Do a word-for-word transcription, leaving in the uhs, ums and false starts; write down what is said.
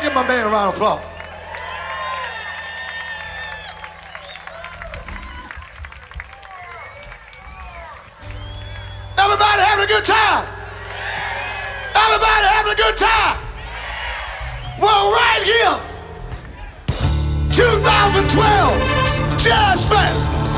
Give my man a round of applause. Everybody having a good time? Everybody having a good time? Well, right here, twenty twelve Jazz Fest.